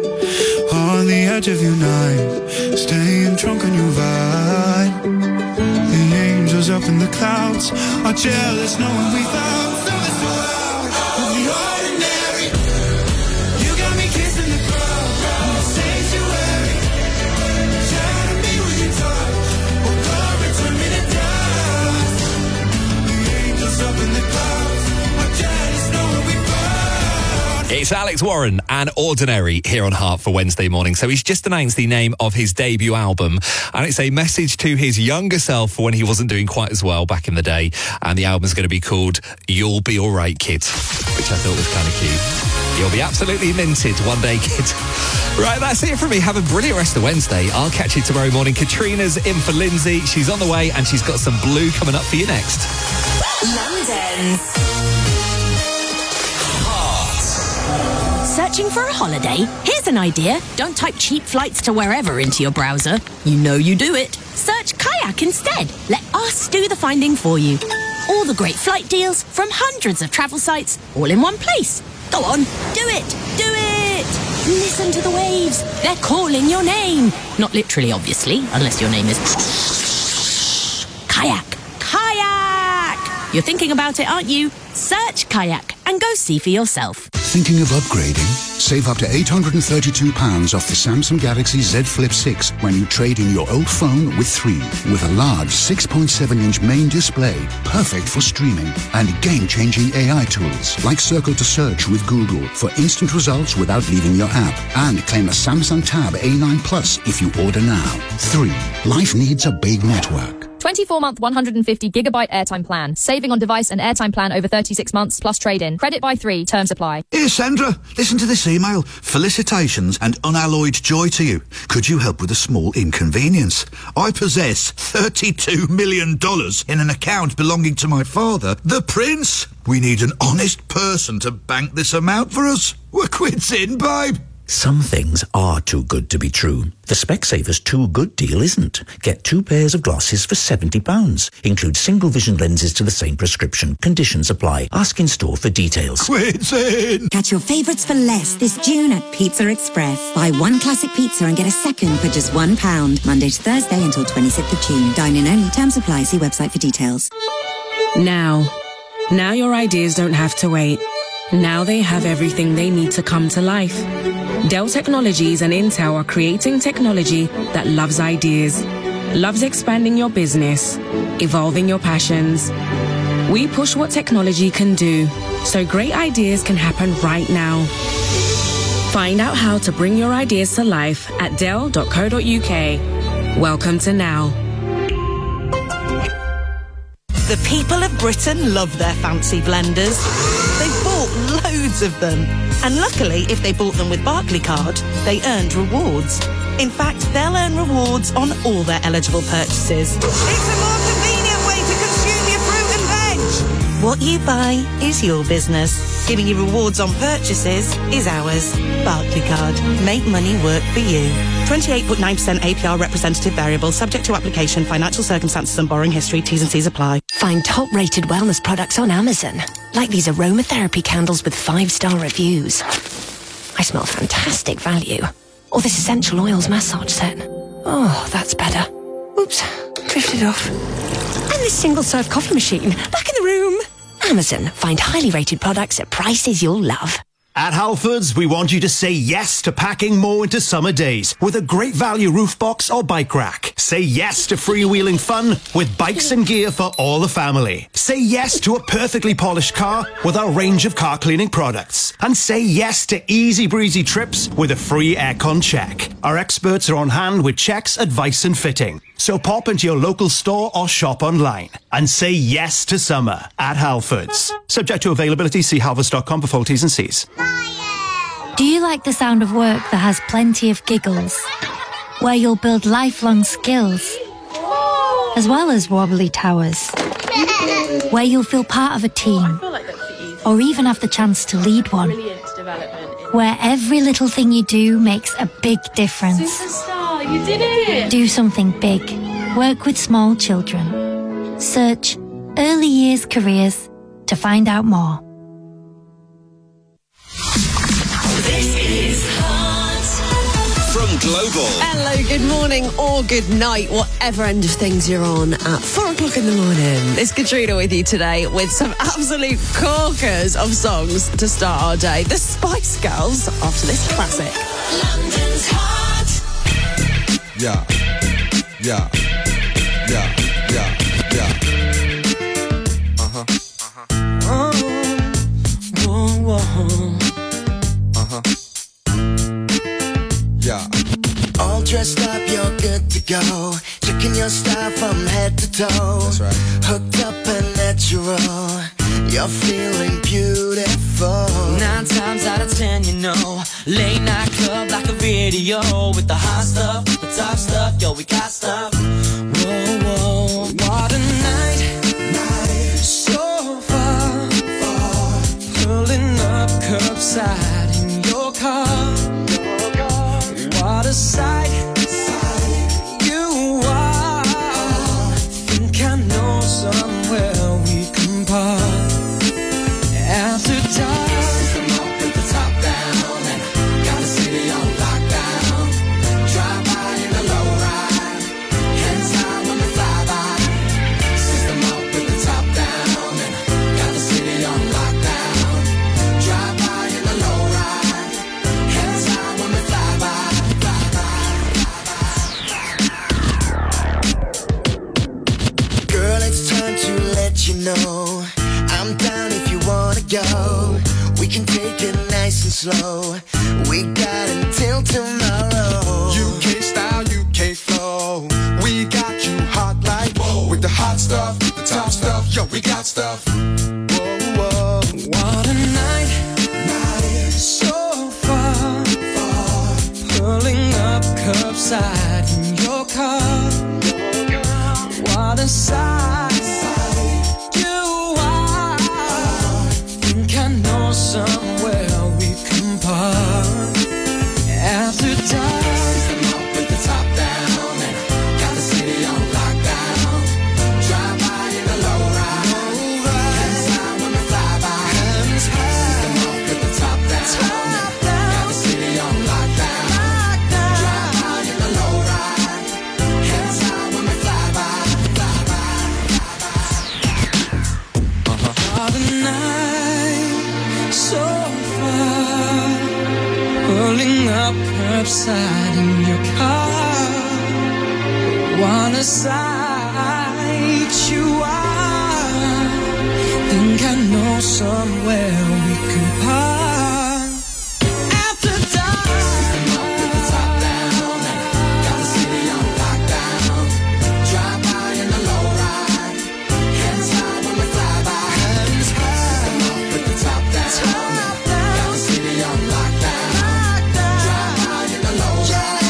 On the edge of your night, staying drunk on your vibe. The angels up in the clouds are jealous knowing we found something so out of the ordinary. You got me kissing the ground, in the sanctuary. Shatter me when you touch, oh God, return me to dust. Up in the clouds, are jealous knowing we found. It's Alex Warren and Ordinary here on Heart for Wednesday morning. So he's just announced the name of his debut album, and it's a message to his younger self for when he wasn't doing quite as well back in the day. And the album's going to be called You'll Be Alright, Kid, which I thought was kind of cute. You'll be absolutely minted one day, kid. Right, that's it from me. Have a brilliant rest of Wednesday. I'll catch you tomorrow morning. Katrina's in for Lindsay. She's on the way, and she's got some Blue coming up for you next. London's Heart. Searching for a holiday? Here's an idea. Don't type cheap flights to wherever into your browser. You know you do it. Search Kayak instead. Let us do the finding for you. All the great flight deals from hundreds of travel sites, all in one place. Go on, do it, do it. Listen to the waves. They're calling your name. Not literally, obviously, unless your name is Kayak. Kayak! You're thinking about it, aren't you? Search Kayak and go see for yourself. Thinking of upgrading? Save up to eight hundred thirty-two pounds off the Samsung Galaxy Z Flip six when you trade in your old phone with three. With a large six point seven inch main display, perfect for streaming, and game-changing A I tools like Circle to Search with Google for instant results without leaving your app. And claim a Samsung Tab A nine Plus if you order now. three. Life needs a big network. twenty-four month, one hundred fifty gigabyte airtime plan. Saving on device and airtime plan over thirty-six months plus trade-in. Credit by three. Terms apply. Here, Sandra, listen to this email. Felicitations and unalloyed joy to you. Could you help with a small inconvenience? I possess thirty-two million dollars in an account belonging to my father, the Prince. We need an honest person to bank this amount for us. We're quits in, babe. Some things are too good to be true. The Specsavers Too Good deal isn't. Get two pairs of glasses for seventy pounds. Include single vision lenses to the same prescription. Conditions apply. Ask in store for details. Quits in! Catch your favourites for less this June at Pizza Express. Buy one classic pizza and get a second for just one pound. Monday to Thursday until twenty-sixth of June. Dine-in only. Terms apply. See website for details. Now. Now your ideas don't have to wait. Now they have everything they need to come to life. Dell Technologies and Intel are creating technology that loves ideas, loves expanding your business, evolving your passions. We push what technology can do, so great ideas can happen right now. Find out how to bring your ideas to life at dell dot co dot uk. Welcome to Now. The people of Britain love their fancy blenders. They've bought loads of them. And luckily, if they bought them with Barclaycard, they earned rewards. In fact, they'll earn rewards on all their eligible purchases. It's a more convenient way to consume your fruit and veg. What you buy is your business. Giving you rewards on purchases is ours. Barclaycard. Make money work for you. twenty-eight point nine percent A P R representative variable, subject to application, financial circumstances and borrowing history. T's and C's apply. Find top-rated wellness products on Amazon, like these aromatherapy candles with five-star reviews. I smell fantastic value. Or this essential oils massage set. Oh, that's better. Oops, drifted off. And this single-serve coffee machine, back in the room. Amazon, find highly rated products at prices you'll love. At Halfords, we want you to say yes to packing more into summer days with a great value roof box or bike rack. Say yes to freewheeling fun with bikes and gear for all the family. Say yes to a perfectly polished car with our range of car cleaning products. And say yes to easy breezy trips with a free aircon check. Our experts are on hand with checks, advice and fitting. So pop into your local store or shop online and say yes to summer at Halfords. Subject to availability, see halfords dot com for full T's and C's. Do you like the sound of work that has plenty of giggles? Where you'll build lifelong skills, as well as wobbly towers? Where you'll feel part of a team, or even have the chance to lead one? Where every little thing you do makes a big difference. Superstar, you did it! Do something big. Work with small children. Search Early Years Careers to find out more. This is Hot. From Global. Hello, good morning or good night, whatever end of things you're on at four o'clock in the morning. It's Katrina with you today with some absolute corkers of songs to start our day. The Spice Girls after this classic. London's Hot. Yeah, yeah, yeah, yeah, yeah. Uh-huh, uh-huh. Oh, whoa, whoa. Uh-huh. Yeah. All dressed up, you're good to go. Checking your style from head to toe. That's right. Hooked up and natural. You're feeling beautiful. Nine times out of ten, you know, late night club like a video with the hot stuff, the top stuff, yo, we got stuff. Whoa, whoa, what a night, night, so far, far, pulling up curbside in your car. Your car. What a sight, sight you are. Think I know somewhere we can park. After dark, system up with the top down, and got the city on lockdown. Drive by in the low ride, hands high when we fly by. System up with the top down, and got the city on lockdown. Drive by in the low ride, hands high when we fly by. Fly by. Girl, it's time to let you know I'm down if you wanna go. We can take it nice and slow. We got until tomorrow. U K style, U K flow. We got you hot like whoa. With the hot stuff, the top stuff, yo, we got stuff. Whoa, whoa. What a night, night, so far, far, pulling up curbside in your car. What a sight, sight you are. Think I know somewhere we can park. the sight you are. Think I know somewhere we can part. After dark, put the top down and got the city on lockdown. Drive by in the low ride, hands high when we fly by. Hands high, put the top down and got the city on lockdown. Drive by in the low ride.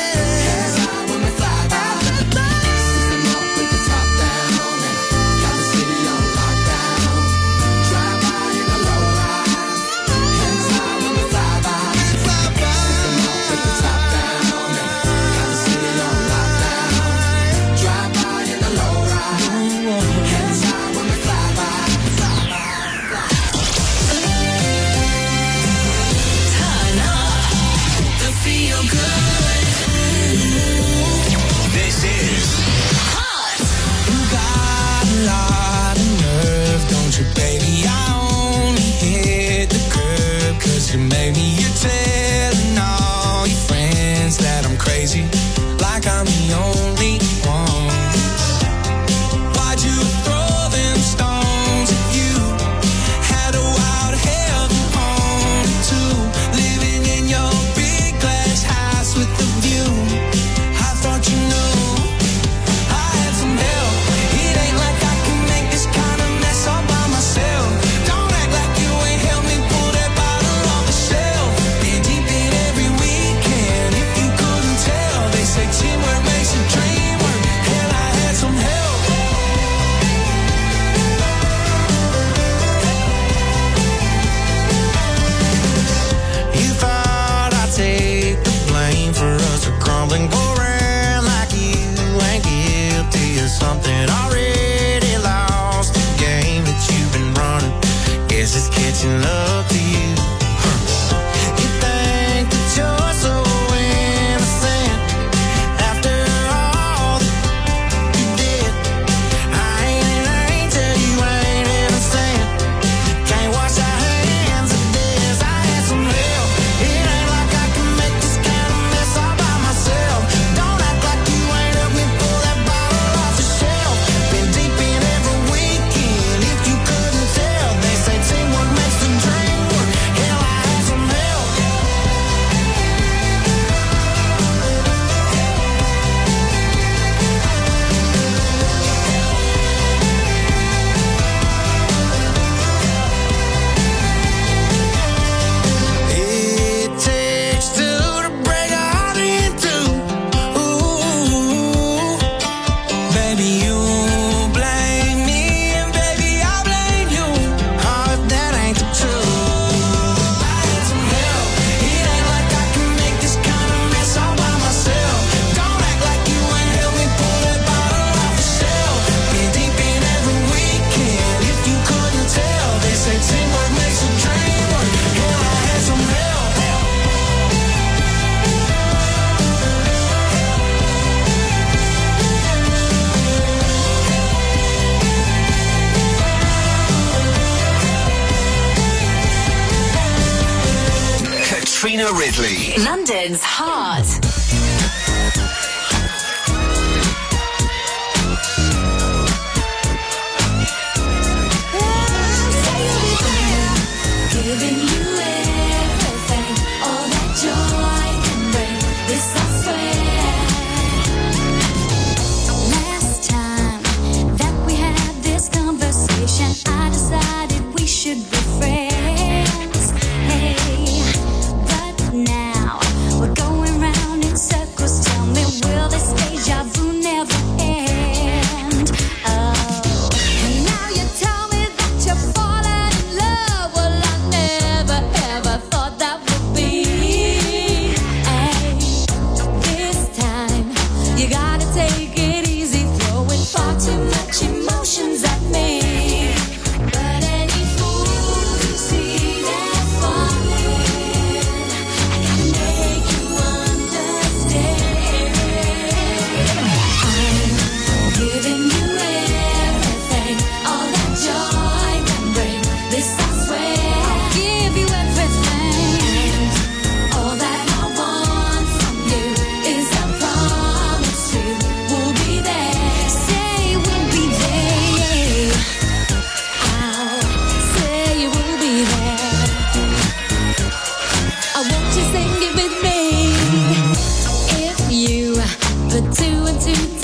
Telling all your friends that I'm crazy, like I'm the only one. Why'd you throw them stones if you had a wild heaven home too? Living in your big glass house with the view. I thought you knew I had some help. It ain't like I can make this kind of mess all by myself. Don't act like you ain't helped me pull that bottle off the shelf. Say teamwork makes a dream work. Hell, I had some help. You thought I'd take the blame for us a crumbling, go around like you ain't guilty of something. Already lost the game that you've been running. Guess it's catching up to you. You think that you're so innocent. Katrina Ridley. London's heart. Giving you everything, all that joy can bring. This I swear. Last time that we had this conversation, I decided we should be friends. Hey, but now we're going round in circles. Tell me, will this deja vu never end? Oh, and now you tell me that you're falling in love. Well, I never ever thought that would be. Hey, this time you gotta take it easy, throwing far too much emotions at me. But any fool can see that falling. I gotta make you understand. I'm giving you everything, all that joy can bring. This I swear. I'll give you everything. All that I want from you is a promise to Two and two